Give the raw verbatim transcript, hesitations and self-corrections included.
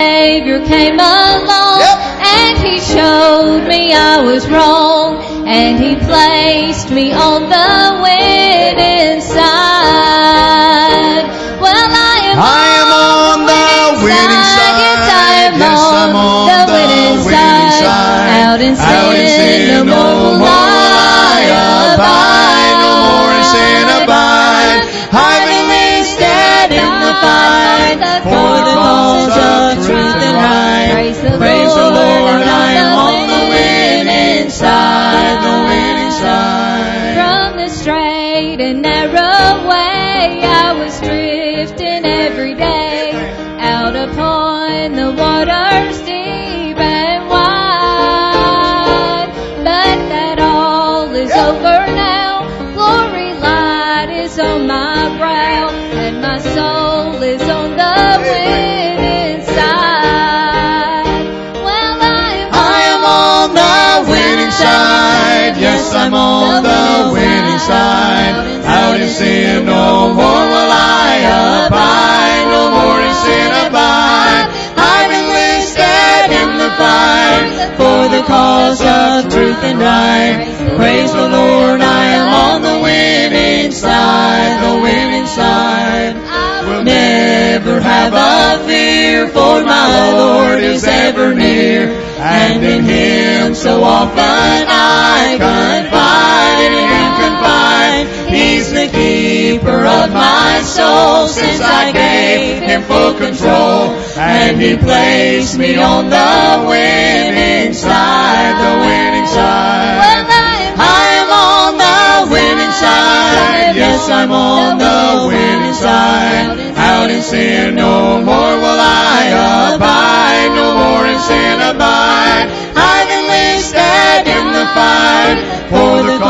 Savior came along, Yep. and He showed me I was wrong, and He placed me on the winning side. Well, I am, I am on the winning side. Yes, I am Yes, on, I'm on the, the winning, winning side. side. Out in sin, Out in sin, no no more will more I abide. No more in sin abide. I've enlisted in the fight for the cause of truth and right. Praise the Praise the Lord, I am on on the winning side, the winning side. From the straight and narrow way, I was drifting every day out upon the waters deep and wide. But that all is over now. Glory light is on my brow, and my soul is on the winning side. Well, I am, I am on the winning side. Yes, I'm on the winning side. Out in sin, no more will I abide. No more in sin abide. I've enlisted in the fight for the cause of truth and right. Praise the Lord, I am on the winning side, the winning side. Will never have a fear, for my Lord is ever near, and in Him so often I confide, in Him confide. He's the keeper of my soul, since I gave Him full control, and He placed me on the winning side, the winning side. I am on the winning side. Yes, I'm on the winning side. Out in sin, no more will I abide. No more in sin abide. I've enlisted in the fight for the